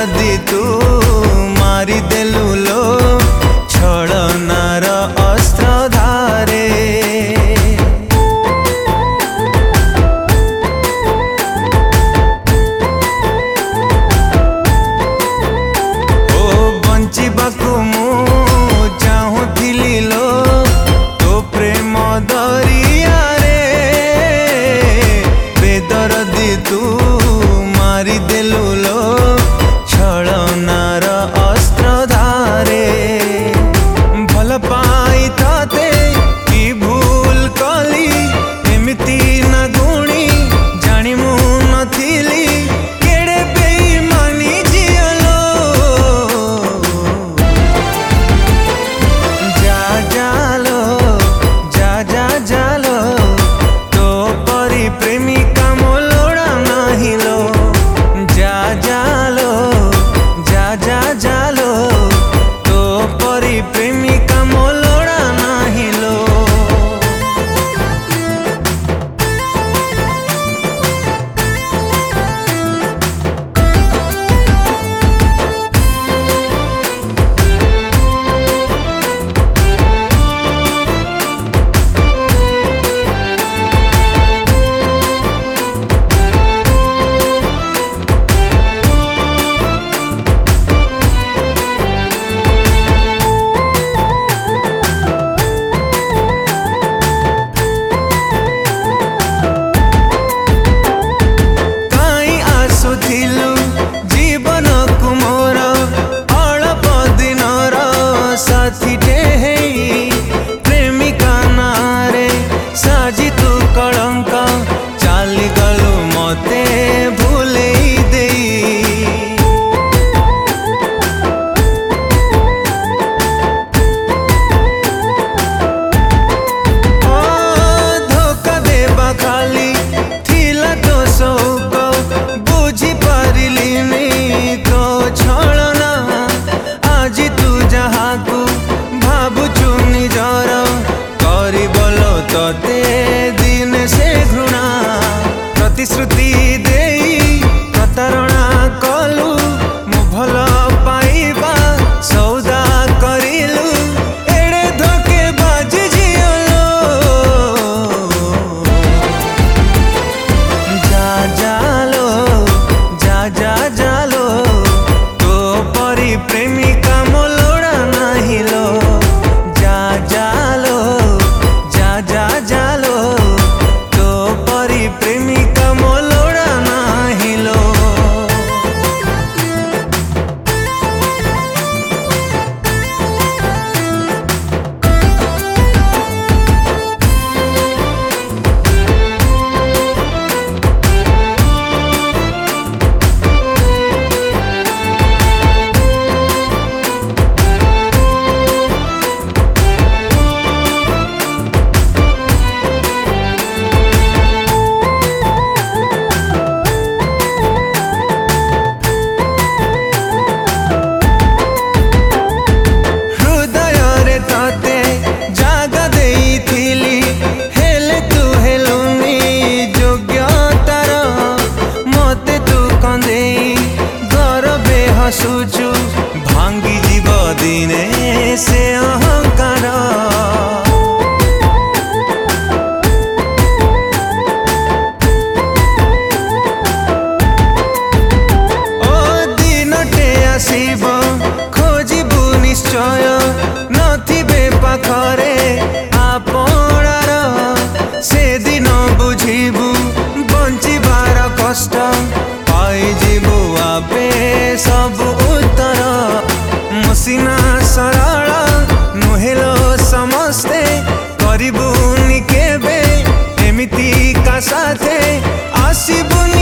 बेदरदी तू मारी देलु लो छलनार अस्त्र धारे। बंचिबाकू मु चाहूली लो तो प्रेम दरिया रे बेदरदी तू मारी देलु लो छलनार अस्त्र धारे। भल पाई ताते कि भूल कली एमिती ना गुणी जानी मु नथिली केड़े बेईमानी जियलो। जा जालो जा जा जालो तो परी प्रेमिका मोलोड़ा नाही लो। जा जालो जा जा जालो तो परी प्रेमिका मोलोड़ा नाही लो। जीवन कुमोर अल्प दिनर साथीटे प्रेमिका नारे साजी तू कलंक चाली गलु मते भूले देई। धोखा देबा खाली थिला तो शौक बुझी पारिलिनी तो छलना। आज तू जहाकू भावुचु निजर करी बोलो तोते दिन से घृणा। प्रतिश्रुति देई प्रतारणा कलु मु भल पाइबा सौदा करिलु एड़े धोके बाजी जियलो। जा जालो जा जा जालो तो परी प्रेमिका मोलोड़ा नाही लो। जा जालो जा जा जालो तो परी प्रेमिका मोलोड़ा नाही लो। हसुचु भांगी जीव दिने से अहंकार। ओ दिनटे आसीब खोजिबु निश्चय नथिबे पाखरे आपणार से दिन बुझिबु बंचिबार कष्ट पाई जीवु आपे सब उत्तर। मसिना सरल नुहेलो समस्ते करिबुनि केबे एमिति का साथे आसीबुनि।